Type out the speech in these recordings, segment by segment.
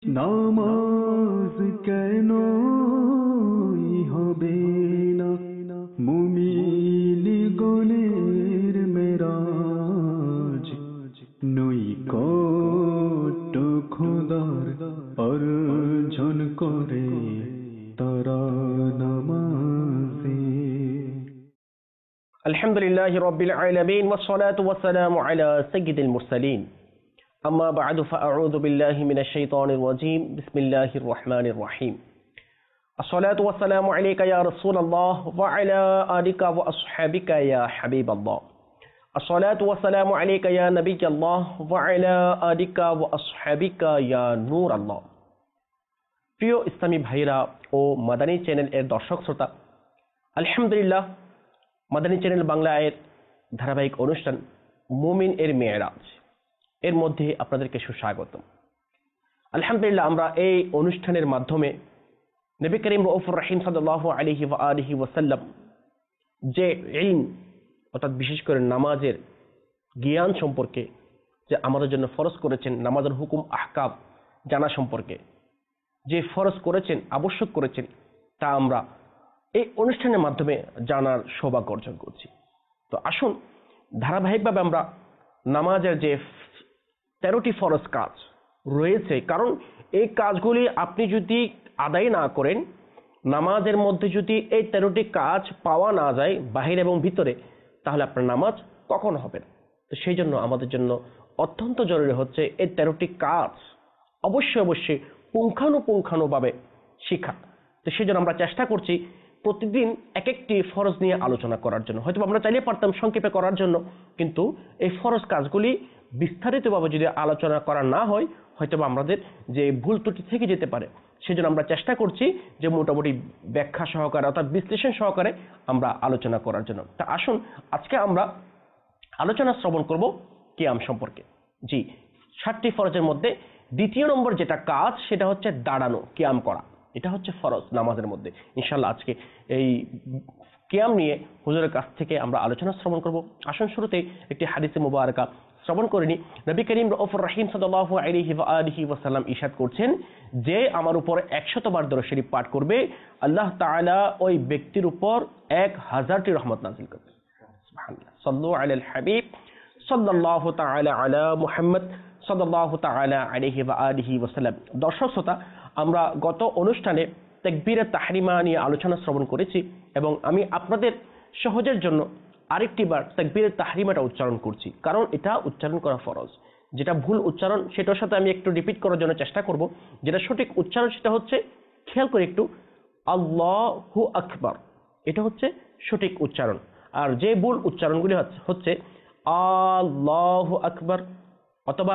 নামাজ কেন হবে না মুমিন গণের মেরাজ নৈকট্য খোদার অর্জন করে তারা নামাজে। আলহামদুলিল্লাহি রাব্বিল আলামিন ওয়াসসালাতু ওয়াসসালামু আলা সাইয়্যিদিল মুরসালিন আম্মা বা'দু ফাআউযু বিল্লাহি মিনাশ শাইতানির রাজীম বিসমিল্লাহির রহমানির রহিম আসসালাতু ওয়াসসালামু আলাইকা ইয়া রাসূলুল্লাহ ওয়া আলা আলিকা ওয়া আসহাবিকা ইয়া হাবিবাল্লাহ আসসালাতু ওয়াসসালামু আলাইকা ইয়া নাবিয়াল্লাহ ওয়া আলা আলিকা ওয়া আসহাবিকা ইয়া নূরাল্লাহ। প্রিয় ইসলামী ভাইরা ও মাদানী চ্যানেল এর দর্শক শ্রোতা, আলহামদুলিল্লাহ মাদানী চ্যানেল বাংলার ধারাবাহিক অনুষ্ঠান মুমিন এর মেরাজ এর মধ্যে আপনাদেরকে সুস্বাগতম। আলহামদুলিল্লাহ আমরা এই অনুষ্ঠানের মাধ্যমে নবী করিম রউফুর রহিম সাল্লাল্লাহু আলাইহি ওয়া আলিহি ওয়াসাল্লাম যে ইলম অর্থাৎ বিশেষ করে নামাজের জ্ঞান সম্পর্কে যে আমাদের জন্য ফরজ করেছেন, নামাজের হুকুম আহকাম জানা সম্পর্কে যে ফরজ করেছেন, আবশ্যক করেছেন, তা আমরা এই অনুষ্ঠানের মাধ্যমে জানার সৌভাগ্য অর্জন করছি। তো আসুন ধারাবাহিকভাবে আমরা নামাজের যে 13টি ফরজ কাজ রয়েছে, কারণ এই কাজগুলি আপনি যদি আদায় না করেন, নামাজের মধ্যে যদি এই 13টি কাজ পাওয়া না যায় বাহির এবং ভিতরে, তাহলে আপনার নামাজ কখনো হবে না। তো সেই জন্য আমাদের জন্য অত্যন্ত জরুরি হচ্ছে এই 13টি কাজ অবশ্যই পুঙ্খানুপুঙ্খানুভাবে শিখা। তো সেই জন্য আমরা চেষ্টা করছি প্রতিদিন এক একটি ফরজ নিয়ে আলোচনা করার জন্য। হয়তো আমরা চাইলে পারতাম সংক্ষেপে করার জন্য, কিন্তু এই ফরজ কাজগুলি বিস্তারিতভাবে যদি আলোচনা করা না হয়, হয়তো আমাদের যে ভুল ত্রুটি থেকে যেতে পারে। সেজন্য আমরা চেষ্টা করছি যে মোটামুটি ব্যাখ্যা সহকারে অর্থাৎ বিশ্লেষণ সহকারে আমরা আলোচনা করার জন্য। তা আসুন আজকে আমরা আলোচনা শ্রবণ করব কিয়াম সম্পর্কে। জি, 7টি ফরজের মধ্যে দ্বিতীয় নম্বর যেটা কাজ সেটা হচ্ছে দাঁড়ানো, কিয়াম করা। এটা হচ্ছে ফরজ নামাজের মধ্যে। ইনশাআল্লাহ আজকে এই কিয়াম নিয়ে হুজুরের কাছ থেকে আমরা আলোচনা শ্রবণ করব। আসুন শুরুতেই একটি হাদিসে মুবারাকা শ্রবণ করে নি। নবী করিম রউফুর রহিম সাল্লাল্লাহু আলাইহি ওয়া আলিহি ওয়াসাল্লাম ইরশাদ করছেন যে আমার উপর 100 বার দরুদ শরীফ পাঠ করবে, আল্লাহ তাআলা ওই ব্যক্তির উপর 1000টি রহমত নাযিল করবে। সুবহানাল্লাহ। সাল্লু আলাল হাবিব সাল্লাল্লাহু তাআলা আলা মুহাম্মদ সাল্লাল্লাহু তাআলা আলাইহি ওয়া আলিহি ওয়াসাল্লাম। দর্শক শ্রোতা, আমরা গত অনুষ্ঠানে তাকবীরে তাহরিমা নিয়ে আলোচনা শ্রবণ করেছি এবং আমি আপনাদের সহজের জন্য আরেকটি বার তাকবীরে তাহরিমাটা উচ্চারণ করছি, কারণ এটা উচ্চারণ করা ফরজ। যেটা ভুল উচ্চারণ সেটার সাথে আমি একটু রিপিট করার জন্য চেষ্টা করব। যেটা সঠিক উচ্চারণ সেটা হচ্ছে, খেয়াল করে একটু, আল্লাহু আকবার, এটা হচ্ছে সঠিক উচ্চারণ। আর যে ভুল উচ্চারণগুলি হচ্ছে আল্লাহু আকবার অথবা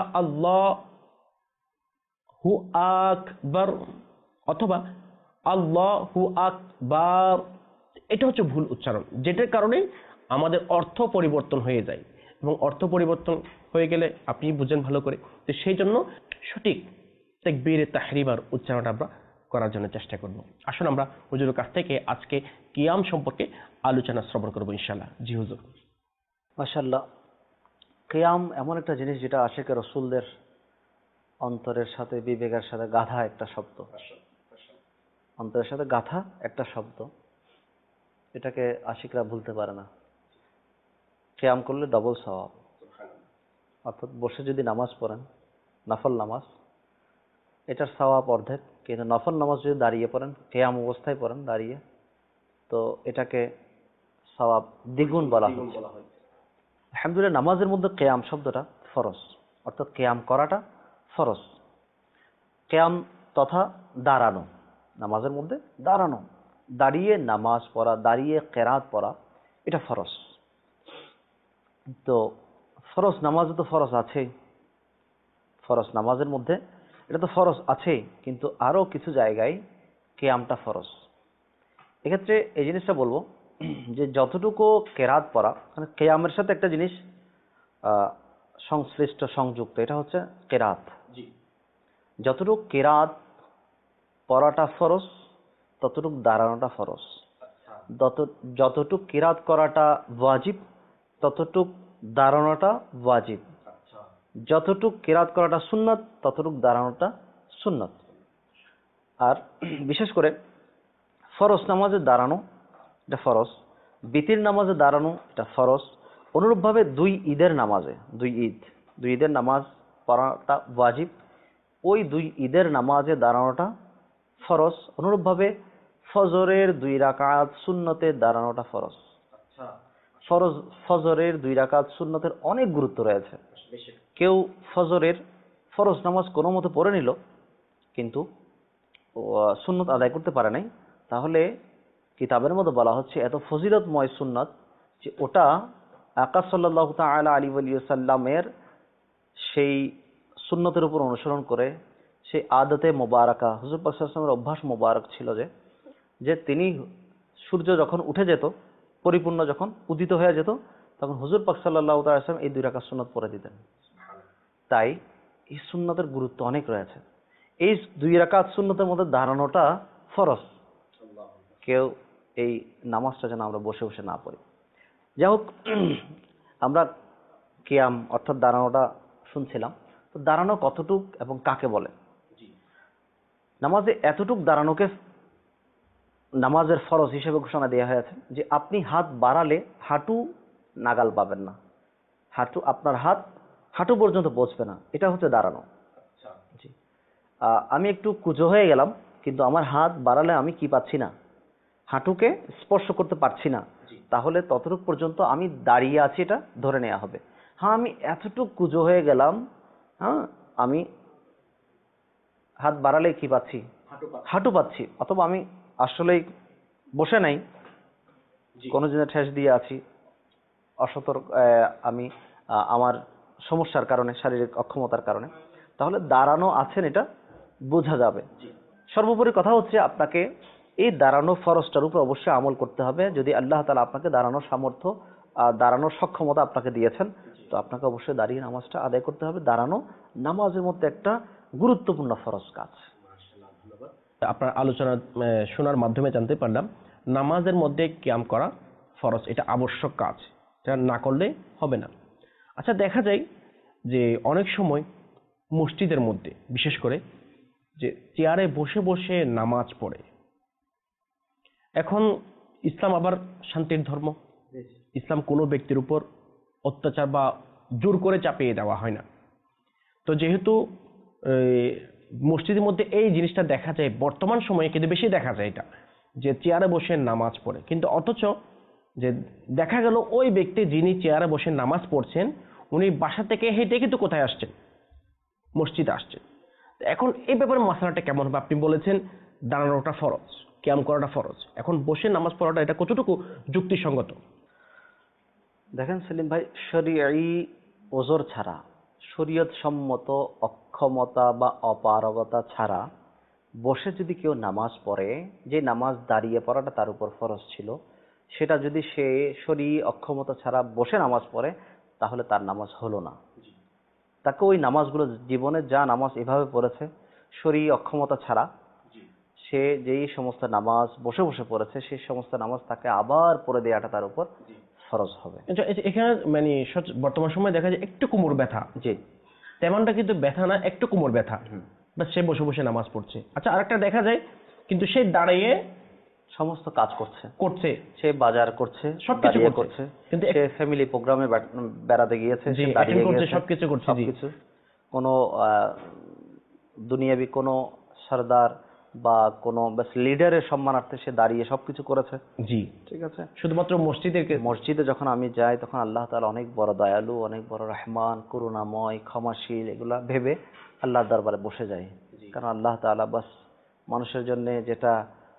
আল্লাহু আকবার অথবা আল্লাহু আকবার, এটা হচ্ছে ভুল উচ্চারণ, যেটার কারণে আমাদের অর্থ পরিবর্তন হয়ে যায় এবং অর্থ পরিবর্তন হয়ে গেলে আপনি বুঝেন ভালো করে। তো সেই জন্য সঠিক তাকবীরে তাহরিমার উচ্চারণটা আমরা করার জন্য চেষ্টা করব। আসুন আমরা হুজুরের কাছ থেকে আজকে কিয়াম সম্পর্কে আলোচনা শ্রবণ করব ইনশাআল্লাহ। জি হুজুর। মাশাআল্লাহ, কিয়াম এমন একটা জিনিস যেটা আশিকে রাসূলদের অন্তরের সাথে বিবেকের সাথে গাঁথা একটা শব্দ, অন্তরের সাথে গাঁথা একটা শব্দ, এটাকে আশিকরা ভুলতে পারে না। কিয়াম করলে ডবল সওয়াব, অর্থাৎ বসে যদি নামাজ পড়েন, নফল নামাজ, এটার সওয়াব অর্ধেক। কিন্তু নফল নামাজ যদি দাঁড়িয়ে পড়েন, কিয়াম অবস্থায় পড়েন দাঁড়িয়ে, তো এটাকে সওয়াব দ্বিগুণ বলা হয়। আলহামদুলিল্লাহ, নামাজের মধ্যে কিয়াম শব্দটা ফরজ, অর্থাৎ কিয়াম করাটা ফরজ। কিয়াম তথা দাঁড়ানো, নামাজের মধ্যে দাঁড়ানো, দাঁড়িয়ে নামাজ পড়া, দাঁড়িয়ে কেরাত পড়া, এটা ফরজ। তো ফরজ নামাজে তো ফরজ আছেই, ফরজ নামাজের মধ্যে এটা তো ফরজ আছেই, কিন্তু আরও কিছু জায়গায় কিয়ামটা ফরজ। এক্ষেত্রে এই জিনিসটা বলবো যে যতটুকু কেরাত পড়া, মানে কিয়ামের সাথে একটা জিনিস সংশ্লিষ্ট সংযুক্ত, এটা হচ্ছে কেরাত। যতটুকু কেরাত পড়াটা ফরজ, ততটুকু দাঁড়ানোটা ফরজ। যতটুক কিরাত করাটা ওয়াজিব, ততটুক দাঁড়ানোটা ওয়াজিব। যতটুক কিরাত করাটা সুন্নাত, ততটুক দাঁড়ানোটা সুন্নত। আর বিশেষ করে ফরজ নামাজে দাঁড়ানো এটা ফরজ, বিতির নামাজে দাঁড়ানো এটা ফরজ। অনুরূপভাবে দুই ঈদের নামাজ পড়াটা ওয়াজিব, ওই দুই ঈদের নামাজে দাঁড়ানোটা ফরজ। অনুরূপভাবে ফজরের 2 রাকাত সুন্নতে দাঁড়ানোটা ফরজ। ফজরের 2 রাকাত সুন্নতের অনেক গুরুত্ব রয়েছে। কেউ ফজরের ফরজ নামাজ কোনো মতে পড়ে নিল কিন্তু সুন্নত আদায় করতে পারে নাই, তাহলে কিতাবের মধ্যে বলা হচ্ছে এত ফজিলতময় সুন্নত যে ওটা আকা সাল্লাল্লাহু তাআলা আলাইহি ওয়া সাল্লামের সেই সুন্নতের উপর অনুসরণ করে সেই আদতে মোবারকা হুজুর পাক সাল্লাল্লাহু আলাইহি ওয়াসাল্লামের অভ্যাস মোবারক ছিল যে তিনি সূর্য যখন উঠে যেত, পরিপূর্ণ যখন উদিত হয়ে যেত, তখন হুজুর পাক সাল্লাল্লাহু তাআলা আলাইহি ওয়াসাল্লাম এই 2 রাকাত সুন্নাত পড়ে দিতেন। তাই এই সুন্নতের গুরুত্ব অনেক রয়েছে। এই 2 রাকাত সুন্নতের মধ্যে দাঁড়ানোটা ফরজ। কেউ এই নামাজটা যেন আমরা বসে বসে না পড়ি। যাই হোক, আমরা কিয়াম অর্থাৎ দাঁড়ানোটা শুনছিলাম। তো দাঁড়ানো কতটুক এবং কাকে বলে? নামাজে এতটুক দাঁড়ানোকে নামাজের ফরজ হিসেবে ঘোষণা দেওয়া হয়েছে যে আপনি হাত বাড়ালে হাঁটু নাগাল পাবেন না, আপনার হাত হাঁটু পর্যন্ত পৌঁছবে না, এটা হচ্ছে দাঁড়ানো। জি, আমি একটু কুঁজো হয়ে গেলাম কিন্তু আমার হাত বাড়ালে আমি কি পাচ্ছি না, হাঁটুকে স্পর্শ করতে পারছি না, তাহলে ততটুক পর্যন্ত আমি দাঁড়িয়ে আছি, এটা ধরে নেওয়া হবে। হ্যাঁ, আমি এতটুক কুঁজো হয়ে গেলাম, হ্যাঁ আমি হাত বাড়ালে কি পাচ্ছি, হাঁটু পাচ্ছি, অথবা আমি আসলেই বসে নাই, কোনো জিনিস ঠেস দিয়ে আছি, অসতর্ক আমি আমার সমস্যার কারণে, শারীরিক অক্ষমতার কারণে, তাহলে দাঁড়ানো আছেন এটা বোঝা যাবে। সর্বোপরি কথা হচ্ছে আপনাকে এই দাঁড়ানো ফরজটার উপর অবশ্যই আমল করতে হবে। যদি আল্লাহ তাআলা আপনাকে দাঁড়ানোর সামর্থ্য, দাঁড়ানোর সক্ষমতা আপনাকে দিয়েছেন, তো আপনাকে অবশ্যই দাঁড়িয়ে নামাজটা আদায় করতে হবে। দাঁড়ানো নামাজের মধ্যে একটা গুরুত্বপূর্ণ ফরজ কাজ। আপনার আলোচনা শোনার মাধ্যমে জানতে পারলাম নামাজের মধ্যে কিয়াম করা ফরজ, এটা আবশ্যক কাজ, এটা না করলে হবে না। আচ্ছা, দেখা যায় যে অনেক সময় মসজিদের মধ্যে বিশেষ করে যে চেয়ারে বসে বসে নামাজ পড়ে। এখন ইসলাম আবার শান্তির ধর্ম, ইসলাম কোনো ব্যক্তির উপর অত্যাচার বা জোর করে চাপিয়ে দেওয়া হয় না। তো যেহেতু মসজিদের মধ্যে এই জিনিসটা দেখা যায়, বর্তমান সময়ে কিন্তু বেশি দেখা যায় এটা, যে চেয়ারে বসে নামাজ পড়ে, কিন্তু অথচ যে দেখা গেল ওই ব্যক্তি যিনি চেয়ারে বসে নামাজ পড়ছেন উনি বাসা থেকে হেঁটে কিন্তু কোথায় আসছেন, মসজিদে আসছেন। এখন এই ব্যাপারে মাসালাটা কেমন হবে? আপনি বলেছেন দাঁড়ানোটা ফরজ, কিয়াম করাটা ফরজ, এখন বসে নামাজ পড়াটা এটা কতটুকু যুক্তিসঙ্গত? দেখেন সেলিম ভাই, শরীয়ী ওজর ছাড়া, শরীয়ত সম্মত অক্ষমতা বা অপারগতা ছাড়া বসে যদি কেউ নামাজ পড়ে, যে নামাজ দাঁড়িয়ে পড়াটা তার উপর ফরজ ছিল, সেটা যদি সে শরীয়ী অক্ষমতা ছাড়া বসে নামাজ পড়ে, তাহলে তার নামাজ হলো না। তাকে ওই নামাজগুলো, জীবনে যা নামাজ এভাবে পড়েছে শরীয়ী অক্ষমতা ছাড়া, সে যেই সমস্ত নামাজ বসে বসে পড়েছে সেই সমস্ত নামাজ তাকে আবার পড়ে দেওয়াটা তার উপর ফরজ হবে। এখানে মানে বর্তমান সময় দেখা যায় একটু কোমর ব্যথা, জি, তেমনটা কিন্তু ব্যথা না, একটু কোমর ব্যথা, বাস সে বসে বসে নামাজ পড়ছে। আচ্ছা, আরেকটা দেখা যায় কিন্তু সে দাঁড়িয়ে সমস্ত কাজ করছে, সে বাজার করছে, সবকিছু করছে, কিন্তু সে ফ্যামিলি প্রোগ্রামে বেড়াতে গিয়েছে, সে দাঁড়িয়ে গিয়েছে, সবকিছু করছে, সবকিছু। কোনো দুনিয়াবি কোনো সরদার বা কোনো লিডারের সম্মানার্থে সে দাঁড়িয়ে সবকিছু করেছে। জি, ঠিক আছে। শুধুমাত্র মসজিদে যখন আমি যাই তখন আল্লাহ তাআলা অনেক বড় দয়ালু, অনেক বড় রহমান, করুণাময়, ক্ষমাশীল, এগুলা ভেবে আল্লাহর দরবারে বসে যাই। কারণ আল্লাহ তাআলা বাস মানুষের জন্য যেটা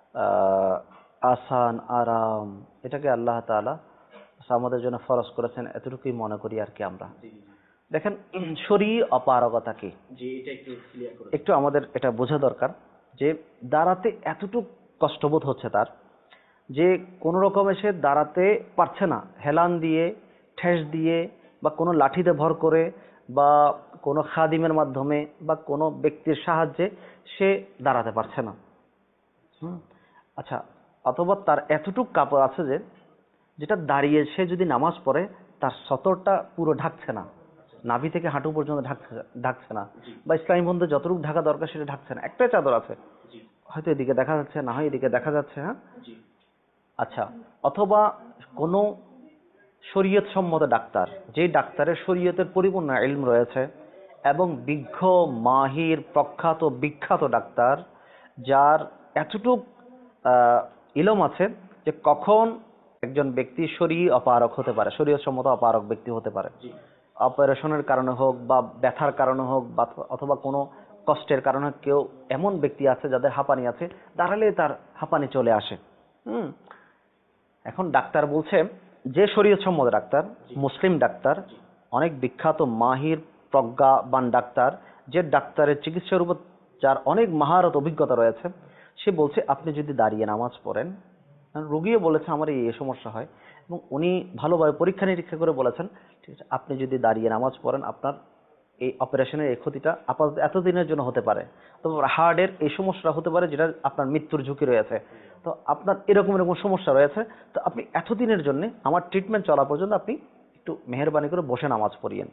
আসান, আরাম, এটাকে আল্লাহ তাআলা আমাদের জন্য ফরজ করেছেন, এতটুকুই মনে করি আর কি আমরা। দেখেন, শরীয়ী অপারগতা কি, একটু আমাদের এটা বোঝা দরকার যে দাঁড়াতে এতটুকু কষ্টবোধ হচ্ছে তার, যে কোনো রকমে সে দাঁড়াতে পারছে না, হেলান দিয়ে, ঠেস দিয়ে, বা কোনো লাঠিতে ভর করে, বা কোনো খাদিমের মাধ্যমে, বা কোনো ব্যক্তির সাহায্যে সে দাঁড়াতে পারছে না। আচ্ছা, অথবা তার এতটুক কাপড় আছে যেটা দাঁড়িয়ে সে যদি নামাজ পড়ে তার সতরটা পুরো ঢাকছে না, নাভি থেকে হাঁটু পর্যন্ত ঢাকছে না, বা ইসলামী বন্ধু যতটুকু ঢাকা দরকার সেটা ঢাকছে না, একটাই চাদর আছে, হয়তো এদিকে দেখা যাচ্ছে, না হয় এদিকে দেখা যাচ্ছে। হ্যাঁ, আচ্ছা, অথবা কোনো শরীয়ত সম্মত ডাক্তার, যে ডাক্তারের শরীয়তের পরিপূর্ণ ইলম রয়েছে এবং বিজ্ঞ, মাহির, প্রখ্যাত, বিখ্যাত ডাক্তার, যার এতটুক ইলম আছে যে কখন একজন ব্যক্তি শরীর অপারক হতে পারে, শরীয়ত সম্মত অপারক ব্যক্তি হতে পারে, অপারেশনের কারণে হোক বা ব্যথার কারণে হোক বা অথবা কোনো কষ্টের কারণে। কেউ এমন ব্যক্তি আছে যাদের হাঁপানি আছে, দাঁড়ালে তার হাঁপানি চলে আসে। এখন ডাক্তার বলছে, যে শরীয়ত সম্মত ডাক্তার, মুসলিম ডাক্তার, অনেক বিখ্যাত, মাহির, প্রজ্ঞাবান ডাক্তার, যে ডাক্তারের চিকিৎসার উপর যার অনেক মাহারত, অভিজ্ঞতা রয়েছে, সে বলছে আপনি যদি দাঁড়িয়ে নামাজ পড়েন, রোগীও বলেছে আমার এই সমস্যা হয়, এবং উনি ভালোভাবে পরীক্ষা নিরীক্ষা করে বলেছেন, ঠিক আছে, আপনি যদি দাঁড়িয়ে নামাজ পড়েন আপনার এই অপারেশনের এই ক্ষতিটা আপাতত এতদিনের জন্য হতে পারে, তো হার্টের এই সমস্যা হতে পারে যেটা আপনার মৃত্যুর ঝুঁকি রয়েছে, তো আপনার এরকম এরকম সমস্যা রয়েছে, তো আপনি এতদিনের জন্য আমার ট্রিটমেন্ট চলা পর্যন্ত আপনি একটু মেহেরবানি করে বসে নামাজ পড়িয়েন।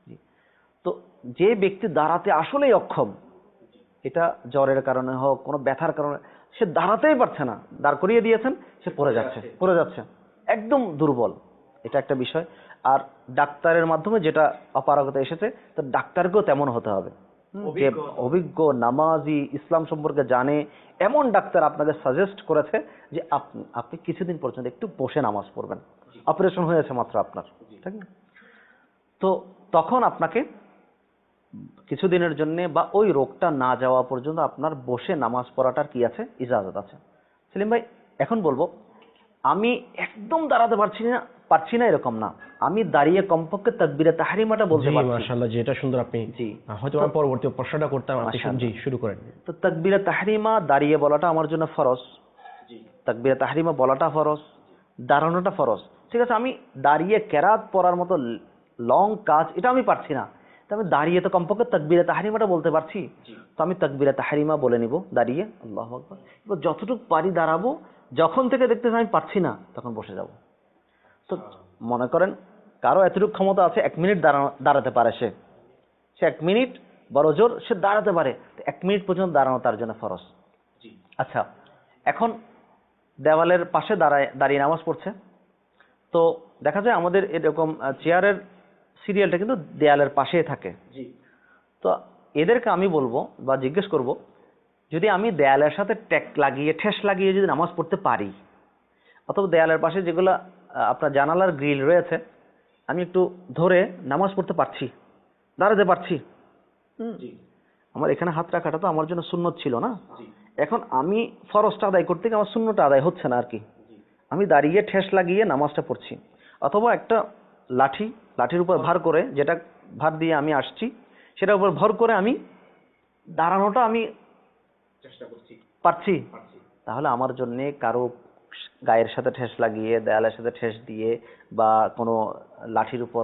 তো যে ব্যক্তি দাঁড়াতে আসলেই অক্ষম, এটা জ্বরের কারণে হোক, কোনো ব্যথার কারণে, সে দাঁড়াতেই পারছে না, দাঁড় করিয়ে দিয়েছেন, সে পড়ে যাচ্ছে, একদম দুর্বল, এটা একটা বিষয়। আর ডাক্তারের মাধ্যমে যেটা অপারগতা এসেছে, তো ডাক্তারকেও তেমন হতে হবে, যে অভিজ্ঞ, নামাজি, ইসলাম সম্পর্কে জানে, এমন ডাক্তার আপনাকে সাজেস্ট করেছে যে আপনি কিছুদিন পর্যন্ত একটু বসে নামাজ পড়বেন, অপারেশন হয়েছে মাত্র আপনার, ঠিক না? তো তখন আপনাকে কিছুদিনের জন্য বা ওই রোগটা না যাওয়া পর্যন্ত আপনার বসে নামাজ পড়াটার কি আছে, ইজাজত আছে। সেলিম ভাই, এখন বলবো, আমি একদম দাঁড়াতে পারছি না এরকম না, আমি দাঁড়িয়ে কমপক্ষে তাকবীরে তাহরিমাটা বলতে পারছি। মাশাআল্লাহ, যেটা সুন্দর, আপনি জি, হয়তো আমি পরবর্তী প্রশ্নটা করতাম, আপনি জি শুরু করেন। তো তাকবীরে তাহরিমা দাঁড়িয়ে বলাটা আমার জন্য ফরজ, তাকবীরে তাহরিমা বলাটা ফরজ, দাঁড়ানোটা ফরজ। ঠিক আছে, আমি দাঁড়িয়ে কেরাত পড়ার মতো লং কাজ এটা আমি পারছি না, তো আমি দাঁড়িয়ে তো কমপক্ষে তাকবীরে তাহরিমাটা বলতে পারছি, তো আমি তাকবীরে তাহরিমা বলে নিব দাঁড়িয়ে, আল্লাহু আকবার। এবার যতটুকু পারি দাঁড়াবো, যখন থেকে দেখতেছি আমি পারছি না তখন বসে যাব। তো মনে করেন কারো এতটুকু ক্ষমতা আছে 1 মিনিট দাঁড়াতে পারে, সে 1 মিনিট বড় জোর সে দাঁড়াতে পারে, 1 মিনিট পর্যন্ত দাঁড়ানো তার জন্য ফরজ। আচ্ছা, এখন দেওয়ালের পাশে দাঁড়িয়ে নামাজ পড়ছে, তো দেখা যায় আমাদের এরকম চেয়ারের সিরিয়ালটা কিন্তু দেয়ালের পাশেই থাকে। তো এদেরকে আমি বলবো বা জিজ্ঞেস করব, যদি আমি দেয়ালের সাথে ঠেস লাগিয়ে যদি নামাজ পড়তে পারি, অথবা দেয়ালের পাশে যেগুলো আপনার জানালার গ্রিল রয়েছে, আমি একটু ধরে নামাজ পড়তে পারছি, দাঁড়াতে পারছি, আমার এখানে হাত রাখাটা তো আমার জন্য সুন্নত ছিল না, এখন আমি ফরজটা আদায় করতে গিয়ে আমার সুন্নতটা আদায় হচ্ছে না আর কি, আমি দাঁড়িয়ে ঠেস লাগিয়ে নামাজটা পড়ছি, অথবা একটা লাঠির উপর ভার করে, যেটা ভার দিয়ে আমি আসছি সেটার উপর ভর করে আমি দাঁড়ানোটা আমি পারছি, তাহলে আমার জন্য কারো গায়ের সাথে ঠেস লাগিয়ে, দেয়ালের সাথে ঠেস দিয়ে, বা কোনো লাঠির উপর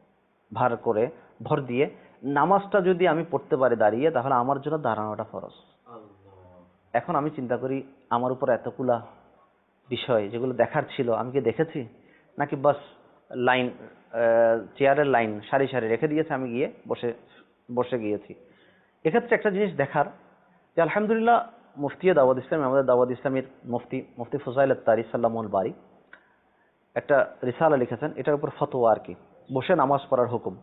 ভর দিয়ে নামাজটা যদি আমি পড়তে পারি দাঁড়িয়ে, তাহলে আমার জন্য দাঁড়ানোটা ফরজ। এখন আমি চিন্তা করি, আমার উপর এতগুলা বিষয় যেগুলো দেখার ছিল আমি কি দেখেছি, নাকি বাস লাইন, চেয়ারের লাইন সারি সারি রেখে দিয়েছে, আমি গিয়ে বসে গিয়েছি। এক্ষেত্রে একটা জিনিস দেখার, যে আলহামদুলিল্লাহ মুফতি দাওয়াত ইসলাম, আমাদের দাওয়াত ইসলামের মুফতি ফুজাইল আত-তারি সাল্লামুল বারি একটা রিসালা লিখেছেন, এটার উপর ফতোয়া আর কি, বসে নামাজ পড়ার হুকুম।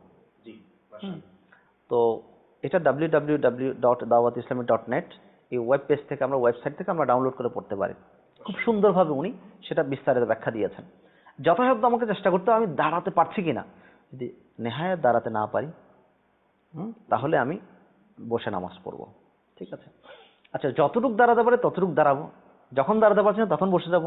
তো এটা www.dawatislami.net এই ওয়েব পেজ থেকে, আমরা ওয়েবসাইট থেকে আমরা ডাউনলোড করে পড়তে পারি। খুব সুন্দরভাবে উনি সেটা বিস্তারিত ব্যাখ্যা দিয়েছেন। যথাসাধ্য আমাকে চেষ্টা করতে হবে আমি দাঁড়াতে পারছি কিনা, যদি নেহায়াত দাঁড়াতে না পারি, তাহলে আমি বসে নামাজ পড়বো, ঠিক আছে। আচ্ছা, যতটুক দাঁড়াতে পারে ততটুক দাঁড়াবো, যখন দাঁড়াতে পারছি না তখন বসে যাব।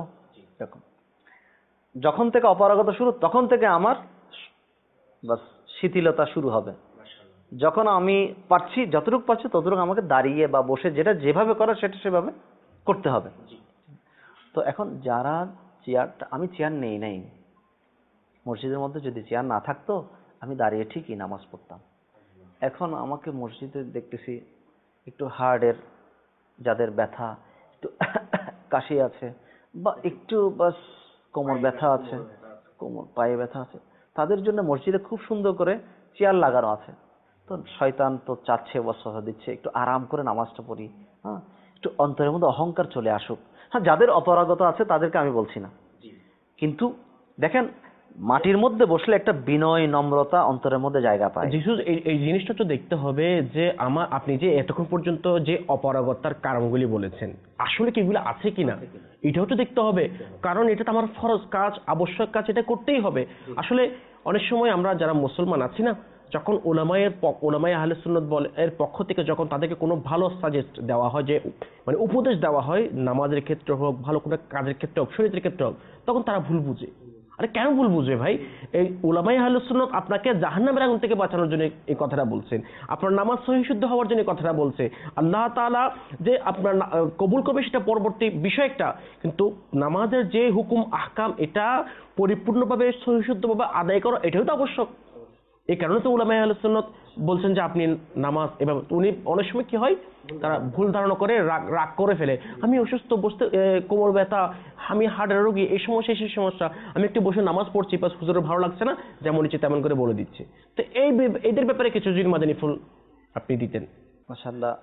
যখন থেকে অপারগতা শুরু, তখন থেকে আমার বাস শিথিলতা শুরু হবে। যখন আমি পারছি, যতটুকু পারছি ততটুকু আমাকে দাঁড়িয়ে বা বসে যেটা যেভাবে করা সেটা সেভাবে করতে হবে। তো এখন যারা আমি চেয়ার নেই নাই, মসজিদের মধ্যে যদি চেয়ার না থাকতো আমি দাঁড়িয়ে ঠিকই নামাজ পড়তাম। এখন আমাকে মসজিদে দেখতেছি একটু হার্টের যাদের ব্যথা, একটু কাশি আছে, বা একটু বাস কোমর ব্যথা আছে, কোমর পায়ে ব্যথা আছে, তাদের জন্য মসজিদে খুব সুন্দর করে চেয়ার লাগানো আছে, তো শয়তান তো চাচ্ছে, ওয়াসওয়াসা দিচ্ছে একটু আরাম করে নামাজটা পড়ি, হ্যাঁ, একটু অন্তরের মধ্যে অহংকার চলে আসুক। হ্যাঁ, যাদের অপারগতা আছে তাদেরকে আমি বলছি না, কিন্তু দেখেন মাটির মধ্যে বসলে একটা বিনয় নম্রতা অন্তরের মধ্যে জায়গা পায়। যিশু এই জিনিসটা তো দেখতে হবে যে আপনি যে এতক্ষণ পর্যন্ত যে অপারগতার কারণগুলি বলেছেন আসলে কি এগুলো আছে কিনা এটাও তো দেখতে হবে, কারণ এটা তো আমার ফরজ কাজ, আবশ্যক কাজ, এটা করতেই হবে। আসলে অনেক সময় আমরা যারা মুসলমান আছি না, যখন ওলামায়ে আহলে সুন্নাত এর পক্ষ থেকে যখন তাদেরকে কোনো ভালো সাজেস্ট দেওয়া হয়, যে মানে উপদেশ দেওয়া হয় নামাজের ক্ষেত্রে হোক, ভালো কোনো কাজের ক্ষেত্রে হোক, শরীয়তের ক্ষেত্রে হোক, তখন তারা ভুল বুঝে। আরে কেন ভুল বুঝবে ভাই? এই উলামায়ে আহলে সুন্নাত আপনাকে জাহান্নামের আগুন থেকে বাঁচানোর জন্য এই কথাটা বলছেন, আপনার নামাজ সহিহ শুদ্ধ হওয়ার জন্য কথাটা বলছে। আল্লাহ তাআলা যে আপনার কবুল করবে সেটা পরবর্তী বিষয় একটা, কিন্তু নামাজের যে হুকুম আহকাম এটা পরিপূর্ণভাবে সহিহ শুদ্ধভাবে আদায় করা এটাও তো আবশ্যক। এই কারণে তো উলামায়ে আহলে সুন্নাত বলছেন যে আপনি নামাজ এভাবে, উনি অনেক সময় কি হয় তারা ভুল ধারণা করে রাগ করে ফেলে, আমি অসুস্থ, বসতে কোমর ব্যথা, আমি হার্টের রোগী, এই সমস্যা সেই সমস্যা, আমি একটু বসে নামাজ পড়ছি, বাস হুজুরের ভালো লাগছে না, যেমন ইচ্ছে তেমন করে বলে দিচ্ছে। তো এদের ব্যাপারে কিছু যদি মাদানী ফুল আপনি দিতেন। মাশাআল্লাহ,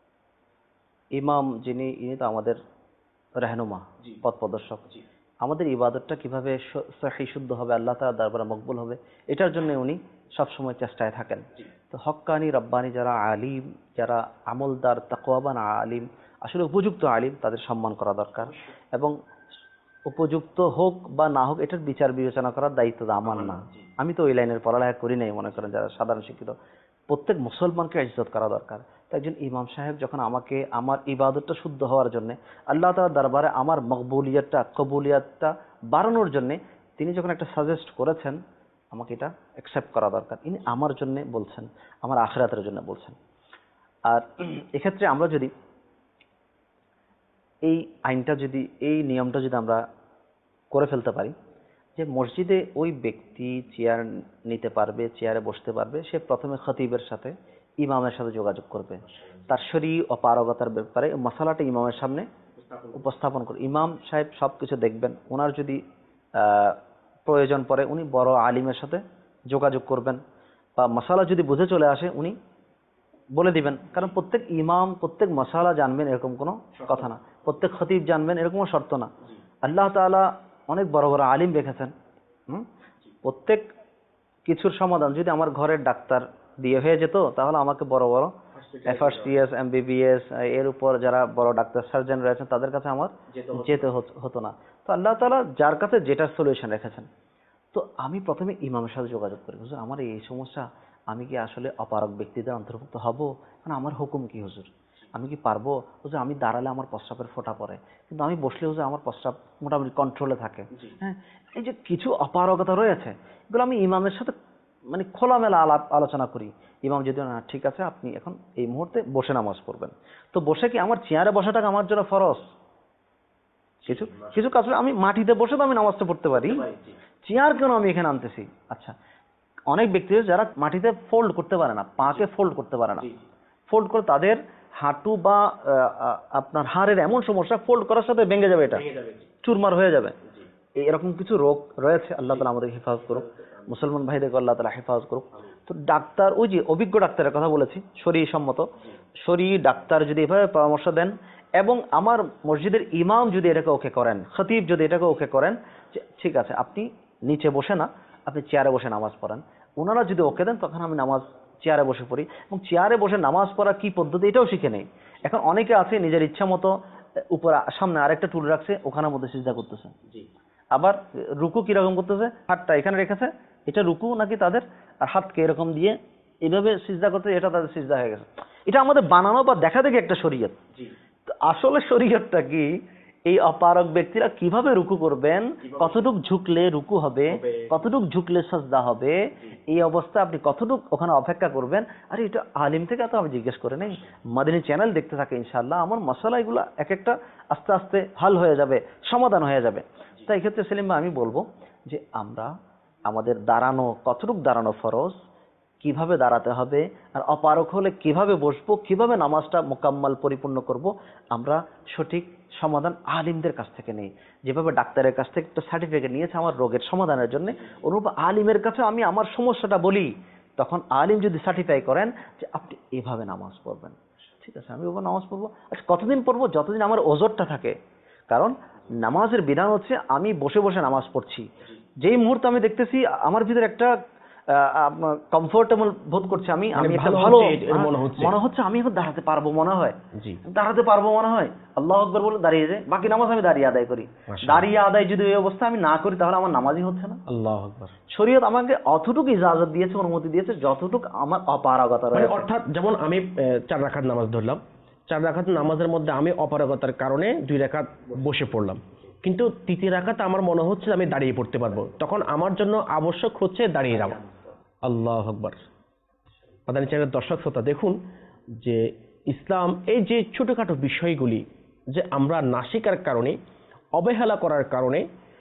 ইমাম যিনি, ইনি তো আমাদের রাহনুমা, পথ প্রদর্শক। আমাদের ইবাদতটা কিভাবে সহিহ শুদ্ধ হবে, আল্লাহ তাআলার দরবারে মকবুল হবে, এটার জন্য উনি সবসময় চেষ্টায় থাকেন। তো হক্কানি রব্বানি যারা আলিম, যারা আমলদার তাকওয়াবান আলিম, আসলে উপযুক্ত আলিম, তাদের সম্মান করা দরকার, এবং উপযুক্ত হোক বা না হোক এটার বিচার বিবেচনা করার দায়িত্ব তো আমার না। আমি তো ওই লাইনের পড়ালেখা করি নাই, মনে করেন যারা সাধারণ শিক্ষিত। প্রত্যেক মুসলমানকে ইজ্জত করা দরকার। তো একজন ইমাম সাহেব যখন আমাকে আমার ইবাদতটা শুদ্ধ হওয়ার জন্য, আল্লাহ তাআলার দরবারে আমার কবুলিয়াতটা বাড়ানোর জন্য তিনি যখন একটা সাজেস্ট করেছেন, আমাকে এটা অ্যাকসেপ্ট করা দরকার। ইনি আমার জন্য বলছেন, আমার আখিরাতের জন্য বলছেন। আর এক্ষেত্রে আমরা যদি এই আইনটা, যদি এই নিয়মটা যদি আমরা করে ফেলতে পারি, যে মসজিদে ওই ব্যক্তি চেয়ার নিতে পারবে, চেয়ারে বসতে পারবে, সে প্রথমে খতিবের সাথে, ইমামের সাথে যোগাযোগ করবে, তার শরীর অপারগতার ব্যাপারে মশালাটা ইমামের সামনে উপস্থাপন করে। ইমাম সাহেব সবকিছু দেখবেন, ওনার যদি প্রয়োজন পড়ে উনি বড় আলিমের সাথে যোগাযোগ করবেন, বা মশালা যদি বুঝে চলে আসে উনি বলে দিবেন। কারণ প্রত্যেক ইমাম প্রত্যেক মশালা জানবেন এরকম কোনো কথা না, প্রত্যেক খতিব জানবেন এরকম শর্ত না। আল্লাহ তাআলা অনেক বড় বড় আলিম রেখেছেন। প্রত্যেক কিছুর সমাধান যদি আমার ঘরের ডাক্তার দিয়ে হয়ে যেত, তাহলে আমাকে বড় বড় FRCS, MBBS এর উপর যারা বড় ডাক্তার সার্জন রয়েছেন তাদের কাছে আমার যেতে হতো না। তো আল্লাহ তাআলা যার কাছে যেটা সলিউশন রেখেছেন, তো আমি প্রথমে ইমামের সাথে যোগাযোগ করি, হুজুর আমার এই সমস্যা, আমি কি আসলে অপারগ ব্যক্তিদের অন্তর্ভুক্ত হব? মানে আমার হুকুম কি হুজুর, আমি কি পারবো? হুজুর আমি দাঁড়ালে আমার প্রস্রাবের ফোঁটা পড়ে, কিন্তু আমি বসলে হুজুর আমার প্রস্রাব মোটামুটি কন্ট্রোলে থাকে। হ্যাঁ, এই যে কিছু অপারগতা রয়েছে, এগুলো আমি ইমামের সাথে মানে খোলামেলা আলোচনা করি। ইমাম যদি না ঠিক আছে আপনি এখন এই মুহূর্তে বসে নামাজ পড়বেন, তো বসে কি আমার চেয়ারে বসাটাকে আমার জন্য ফরজ? কিছু কিছু কাজ আমি মাটিতে বসে তো আমি নামাজটা পড়তে পারি, চেয়ার কেন আমি এখানে আনতেছি? আচ্ছা, অনেক ব্যক্তি যারা মাটিতে ফোল্ড করতে পারে না, পাকে ফোল্ড করতে পারে না, ফোল্ড করে তাদের হাঁটু বা আপনার হাড়ের এমন সমস্যা, ফোল্ড করার সাথে ভেঙে যাবে, এটা চুরমার হয়ে যাবে। এরকম কিছু রোগ রয়েছে, আল্লাহ তাআলা আমাদের হেফাজত করুক, মুসলমান ভাইদেরকে আল্লাহ তাআলা হেফাজত করুক। তো ডাক্তার, ওই যে অভিজ্ঞ ডাক্তারের কথা বলেছি, শরীর সম্মত শরীর ডাক্তার যদি এভাবে পরামর্শ দেন, এবং আমার মসজিদের ইমাম যদি এটাকে ওকে করেন, খতিব যদি এটাকে ওকে করেন, ঠিক আছে আপনি নিচে বসে না, আপনি চেয়ারে বসে নামাজ পড়েন, ওনারা যদি ওকে দেন, তখন আমি নামাজ চেয়ারে বসে পড়ি। এবং চেয়ারে বসে নামাজ পড়া কি পদ্ধতি এটাও শিখে নেই। এখন অনেকে আছে নিজের ইচ্ছা মতো উপর সামনে আরেকটা টুল রাখছে, ওখানের মধ্যে সিজদা করতেছে, আবার রুকু কিরকম করতেছে, হাতটা এখানে রেখেছে, এটা রুকু নাকি তাদের, আর হাতকে এরকম দিয়ে এইভাবে সিজদা করতে, এটা তাদের সিজদা হয়ে গেছে। এটা আমাদের বানানো বা দেখা দেখি একটা শরীয়ত। আসলে শরীয়তটা কি? এই অপারগ ব্যক্তিরা কিভাবে রুকু করবেন, কতটুক ঝুঁকলে রুকু হবে, কতটুক ঝুঁকলে সাজদা হবে, এই অবস্থা আপনি কতটুক ওখানে অপেক্ষা করবেন। আর এটা আলিম থেকে তো আমি জিজ্ঞেস করে নেই, মাদানী চ্যানেল দেখতে থাকে, ইনশাআল্লাহ আমার মশলা এগুলা এক একটা আস্তে আস্তে হাল হয়ে যাবে, সমাধান হয়ে যাবে। তাই এক্ষেত্রে সেলিম ভাই আমি বলবো যে আমরা আমাদের দাঁড়ানো, কতটুক দাঁড়ানো ফরজ, কিভাবে দাঁড়াতে হবে, আর অপারগ হলে কিভাবে বসবো, কিভাবে নামাজটা মোকাম্মল পরিপূর্ণ করব, আমরা সঠিক সমাধান আলিমদের কাছ থেকে নেই। যেভাবে ডাক্তারের কাছ থেকে একটা সার্টিফিকেট নিয়েছে আমার রোগের সমাধানের জন্য, অনুরূপ আলিমের কাছে আমি আমার সমস্যাটা বলি, তখন আলিম যদি সার্টিফাই করেন যে আপনি এভাবে নামাজ পড়বেন, ঠিক আছে আমি ওভাবে নামাজ পড়বো। আচ্ছা কতদিন পড়বো? যতদিন আমার ওজরটা থাকে। কারণ নামাজের বিধান হচ্ছে আমি বসে বসে নামাজ পড়ছি, যেই মুহূর্তে আমি দেখতেছি আমার ভিতরে একটা কমফোর্টেবল বোধ করছে, আমি মানে একটা ভালো ভালো হচ্ছে, এর মনে হচ্ছে। আমি এখন দাঁড়াতে পারবো মনে হয়, জি। দাঁড়াতে পারবো মনে হয়, আল্লাহ আকবার বলে দাঁড়িয়ে যায়, বাকি নামাজ আমি দাঁড়িয়ে আদায় করি। মাশাআল্লাহ। দাঁড়িয়ে আদায় যদি ওই অবস্থা আমি না করি তাহলে আমার নামাজই হচ্ছে না। আল্লাহু আকবার। শরীয়ত আমাকে অতটুকু ইজাজত দিয়েছে, অনুমতি দিয়েছে যতটুকু আমার অপারগতা মানে রয়েছে। অর্থাৎ যেমন আমি 4 রাকাত নামাজ ধরলাম, 4 রাকাত নামাজের মধ্যে আমি অপারগতার কারণে 2 রাকাত বসে পড়লাম, কিন্তু 3 রাকাত আমার মনে হচ্ছে আমি দাঁড়িয়ে পড়তে পারবো, তখন আমার জন্য আবশ্যক হচ্ছে দাঁড়িয়ে যাওয়া। আল্লাহু আকবার। মাদানী চ্যানেলের দর্শক শ্রোতা দেখুন যে ইসলাম এই যে ছোটখাটো বিষয়গুলি যে আমরা না শেখার কারণে, অবহেলা করার কারণে,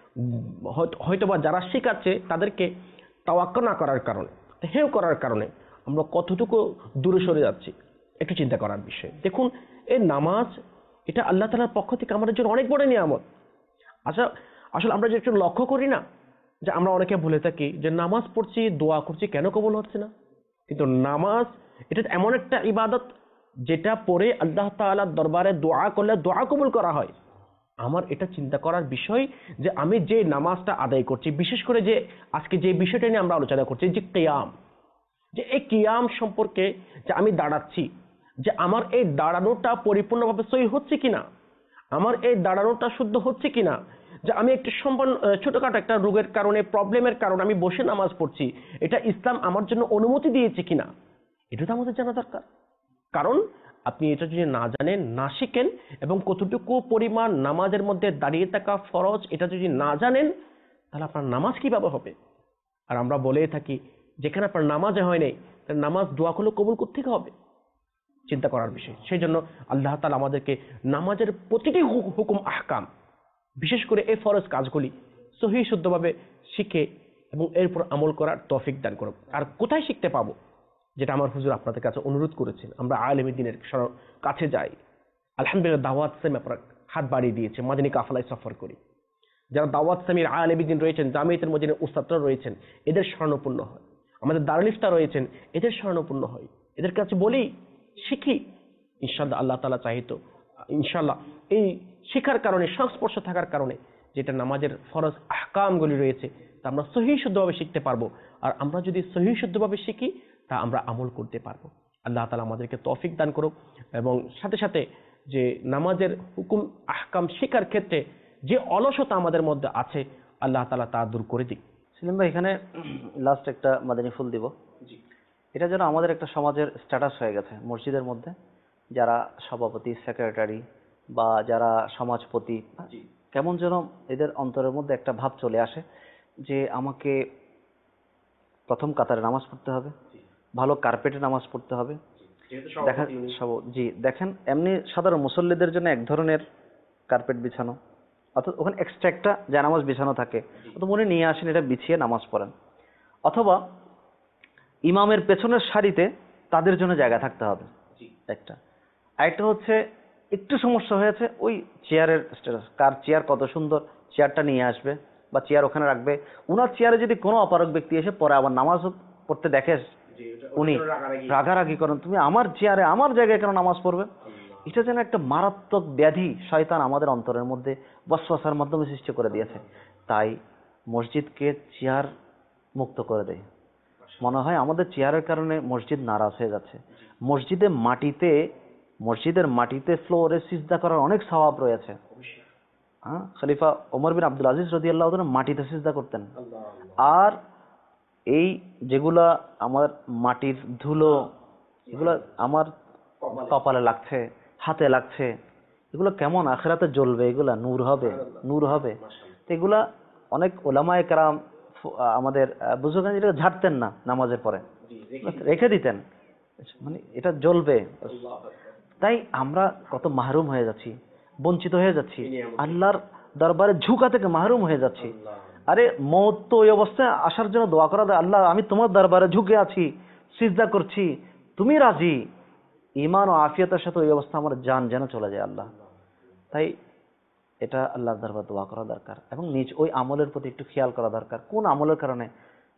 হয়তোবা যারা শেখাচ্ছে তাদেরকে তাওয়াক্কুল না করার কারণে, হেয় করার কারণে আমরা কতটুকু দূরে সরে যাচ্ছি, একটু চিন্তা করার বিষয়। দেখুন এই নামাজ, এটা আল্লাহ তাআলার পক্ষ থেকে আমাদের জন্য অনেক বড় নিয়ামত। আচ্ছা আসলে আমরা যে একটু লক্ষ্য করি না, যে আমরা অনেকে বলে থাকি যে নামাজ পড়ছি, দোয়া করছি, কেন কবুল হচ্ছে না? কিন্তু নামাজ এটা এমন একটা ইবাদত যেটা পড়ে আল্লাহ তাআলার দরবারে দোয়া করলে দোয়া কবুল করা হয়। আমার এটা চিন্তা করার বিষয় যে আমি যে নামাজটা আদায় করছি, বিশেষ করে যে আজকে যে বিষয়টা নিয়ে আমরা আলোচনা করছি যে কিয়াম, যে এই কিয়াম সম্পর্কে, যে আমি দাঁড়াচ্ছি, যে আমার এই দাঁড়ানোটা পরিপূর্ণভাবে সহি হচ্ছে কিনা, আমার এই দাঁড়ানোটা শুদ্ধ হচ্ছে কিনা, যে আমি একটু ছোটখাটো একটা রোগের কারণে, প্রবলেমের কারণে আমি বসে নামাজ পড়ছি, এটা ইসলাম আমার জন্য অনুমতি দিয়েছে কিনা, এটা তো আমাদের জানা দরকার। কারণ আপনি এটা যদি না জানেন, না শিখেন, এবং কতটুকু পরিমাণ নামাজের মধ্যে দাঁড়িয়ে থাকা ফরজ এটা যদি না জানেন, তাহলে আপনার নামাজ কিভাবে হবে? আর আমরা বলে থাকি যেখানে আপনার নামাজে হয় নাই, তাহলে নামাজ দোয়া করলে কবুল কোত্থেকে হবে? চিন্তা করার বিষয়। সেই জন্য আল্লাহ তাআলা আমাদেরকে নামাজের প্রতিটি হুকুম আহকাম, বিশেষ করে এই ফরজ কাজগুলি সহি শুদ্ধভাবে শিখে এবং এরপর আমল করার তৌফিক দান করুন। আর কোথায় শিখতে পাবো? যেটা আমার হুজুর আপনাদের কাছে অনুরোধ করেছেন, আমরা আলেমী দ্বীনের কাছে যাই। আলহামদুলিল্লাহ দাওয়াত সেম আপনারা হাত বাড়িয়ে দিয়েছে, মাদানী কাফেলায় সফর করি। যারা দাওয়াত সেমির আলেমী দ্বীন রয়েছেন, জামিয়াতুল মদিনার উস্তাদরা রয়েছেন, এদের শরণাপন্ন হয়। আমাদের দারুল ইফতা রয়েছেন, এদের শরণাপন্ন হয়। এদের কাছে বলি, শিখি, ইনশাআল্লাহ আল্লাহ তাআলা চাহিত ইনশাআল্লাহ এই শিখার কারণে, সংস্পর্শ থাকার কারণে যেটা নামাজের ফরজ আহকামগুলি রয়েছে তা আমরা সহি শুদ্ধভাবে শিখতে পারবো। আর আমরা যদি সহি শুদ্ধভাবে শিখি তা আমরা আমল করতে পারবো। আল্লাহ তাআলা আমাদেরকে তৌফিক দান করুক। এবং সাথে সাথে যে নামাজের হুকুম আহকাম শিখার ক্ষেত্রে যে অলসতা আমাদের মধ্যে আছে, আল্লাহ তাআলা তা দূর করে দিক। সেলিম ভাই, এখানে লাস্ট একটা মাদানী ফুল দিব। এটা যেন আমাদের একটা সমাজের স্ট্যাটাস হয়ে গেছে মসজিদের মধ্যে, যারা সভাপতি, সেক্রেটারি বা যারা সমাজপতি, কেমন যেন এদের অন্তরের মধ্যে একটা ভাব চলে আসে যে আমাকে প্রথম কাতারে নামাজ পড়তে হবে, ভালো কার্পেটে নামাজ পড়তে হবে। দেখেন দেখেন এমনি সাধারণ মুসল্লিদের জন্য এক ধরনের কার্পেট বিছানো, অর্থাৎ ওখানে এক্সট্রা একটা জায়নামাজ বিছানো থাকে, অত মনে নিয়ে আসেন, এটা বিছিয়ে নামাজ পড়েন। অথবা ইমামের পেছনের সারিতে তাদের জন্য জায়গা থাকতে হবে একটা। আরেকটা হচ্ছে একটু সমস্যা হয়েছে ওই চেয়ারের স্ট্যাটাস, কার চেয়ার কত সুন্দর, চেয়ারটা নিয়ে আসবে বা চেয়ার ওখানে রাখবে। উনার চেয়ারে যদি কোনো অপারগ ব্যক্তি এসে পরে আবার নামাজ পড়তে দেখে, উনি রাগারাগি করেন, তুমি আমার চেয়ারে আমার জায়গায় কেন নামাজ পড়বে? এটা যেন একটা মারাত্মক ব্যাধি শয়তান আমাদের অন্তরের মধ্যে ওয়াসওয়াসার মাধ্যমে সৃষ্টি করে দিয়েছে। তাই মসজিদকে চেয়ার মুক্ত করে দেয়। মনে হয় আমাদের চেয়ারের কারণে মসজিদ নারাজ হয়ে যাচ্ছে। মসজিদের মাটিতে ফ্লোরে সিজদা করার অনেক সওয়াব রয়েছে। খলিফা ওমর বিন আব্দুল আজিজ রাদিয়াল্লাহু তাআলা মাটিতে সিজদা করতেন। আর এই যেগুলা আমার মাটির ধুলো, এগুলা আমার কপালে লাগছে, হাতে লাগছে, এগুলো কেমন আখিরাতে জ্বলবে, এগুলা নূর হবে। এগুলা অনেক ওলামায়ে কেরাম আমাদের বুজুর্গান এটা ঝাড়তেন না, নামাজের পরে রেখে দিতেন, মানে এটা জ্বলবে। তাই আমরা কত মাহরুম হয়ে যাচ্ছি, বঞ্চিত হয়ে যাচ্ছি, আল্লাহর দরবারে ঝুঁকা থেকে মাহরুম হয়ে যাচ্ছি। আরে মওত তো ওই অবস্থায় আসার জন্য দোয়া করা, আল্লাহ আমি তোমার দরবারে ঝুঁকে আছি, সিজদা করছি, তুমি রাজি, ঈমান ও আফিয়াতের সাথে ওই অবস্থা আমার জান যেন চলে যায় আল্লাহ। তাই এটা আল্লাহর দরবারে দোয়া করা দরকার এবং নিজ ওই আমলের প্রতি একটু খেয়াল করা দরকার, কোন আমলের কারণে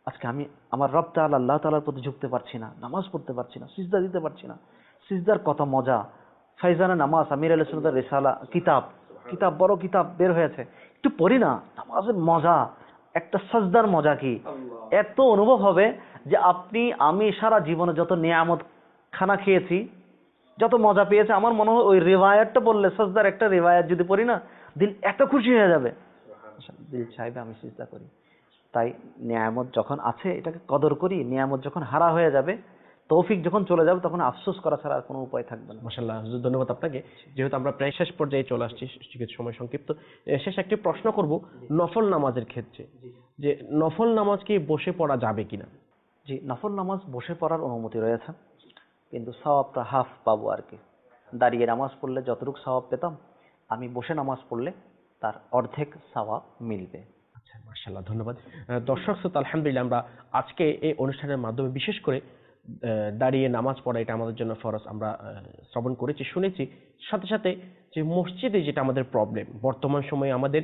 আজকে আমি আমার রব তাআলা আল্লাহ তাআলার প্রতি ঝুঁকতে পারছি না, নামাজ পড়তে পারছি না, সিজদা দিতে পারছি না। সিজদার কত মজা! ফাইজানে নামাজ, আমির আলাইহিস সালামের রিসালা কিতাব বড় কিতাব বের হয়েছে, একটু পড়ি না, নামাজের মজা, একটা সাজদার মজা কি এত অনুভব হবে যে আমি সারা জীবনে যত নিয়ামত খানা খেয়েছি, যত মজা পেয়েছে, আমার মনে হয় ওই রিওয়ায়াতটা বললে, সাজদার একটা রিওয়ায়াত যদি পড়ি না, দিল এত খুশি হয়ে যাবে, দিল চাইবে আমি সিজদা করি। তাই নিয়ামত যখন আছে এটাকে কদর করি, নিয়ামত যখন হারা হয়ে যাবে, তৌফিক যখন চলে যাবে, তখন আফসোস করা ছাড়া আর কোনো উপায় থাকবে না। মাশাআল্লাহ, হুজুর ধন্যবাদ আপনাকে। যেহেতু আমরা প্রায় শেষ পর্যায়ে চলে আসছি, কিছু সময় সংক্ষিপ্ত, শেষ একটি প্রশ্ন করব নফল নামাজের ক্ষেত্রে, যে নফল নামাজ কি বসে পড়া যাবে কিনা? জি, নফল নামাজ বসে পড়ার অনুমতি রয়েছে, কিন্তু সওয়াবটা হাফ পাবো আর কি। দাঁড়িয়ে নামাজ পড়লে যতটুকু সওয়াব পেতাম, আমি বসে নামাজ পড়লে তার অর্ধেক সওয়াব মিলবে। আচ্ছা, মাশাআল্লাহ, ধন্যবাদ। দর্শক শ্রোতা, আলহামদুলিল্লাহ, আমরা আজকে এই অনুষ্ঠানের মাধ্যমে বিশেষ করে দাঁড়িয়ে নামাজ পড়া এটা আমাদের জন্য ফরজ আমরা শ্রবণ করেছি, শুনেছি। সাথে সাথে যে মসজিদে যেটা আমাদের প্রবলেম, বর্তমান সময়ে আমাদের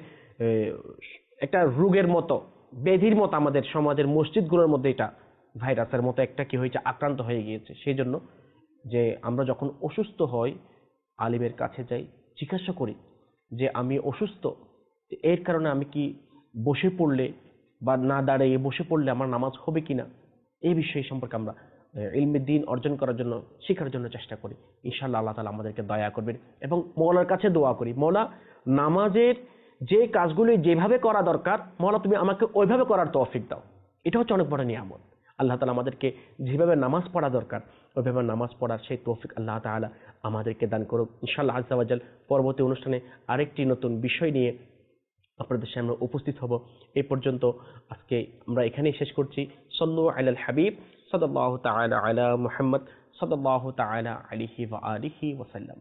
একটা রোগের মতো, ব্যাধির মতো আমাদের সমাজের মসজিদগুলোর মধ্যে এটা ভাইরাসের মতো একটা কি হয়েছে, আক্রান্ত হয়ে গিয়েছে। সেই জন্য যে আমরা যখন অসুস্থ হই, আলিমের কাছে যাই, জিজ্ঞাসা করি যে আমি অসুস্থ, এর কারণে আমি কি বসে পড়লে বা না দাঁড়িয়ে বসে পড়লে আমার নামাজ হবে কিনা, এই বিষয় সম্পর্কে আমরা ইলমে দ্বীন অর্জন করার জন্য, শেখার জন্য চেষ্টা করি। ইনশাআল্লাহ আল্লাহ তাআলা আমাদেরকে দয়া করবেন, এবং মওলার কাছে দোয়া করি, মওলা নামাজের যে কাজগুলি যেভাবে করা দরকার, মওলা তুমি আমাকে ওইভাবে করার তৌফিক দাও। এটা হচ্ছে অনেক বড় নিয়ামত। আল্লাহ তাআলা আমাদেরকে যেভাবে নামাজ পড়া দরকার ওইভাবে নামাজ পড়ার সেই তৌফিক আল্লাহ তাআলা আমাদেরকে দান করুক। ইনশাআল্লাহ আজ্জা ওয়া জাল পরবর্তী অনুষ্ঠানে আরেকটি নতুন বিষয় নিয়ে আপনাদের সামনে উপস্থিত হব। এই পর্যন্ত আজকে আমরা এখানেই শেষ করছি। সাল্লু আলাল হাবিব সাল্লাল্লাহু তাআলা আলা মুহাম্মদ সাল্লাল্লাহু তাআলা আলাইহি ওয়া আলিহি ওয়া সাল্লাম।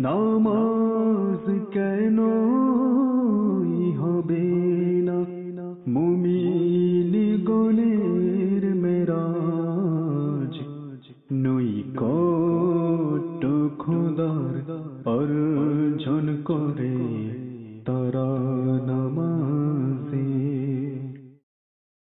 নামাজ কেন হবে না মুমিন গণের মেরাজ, নৈকট্য খোদার অর্জন করে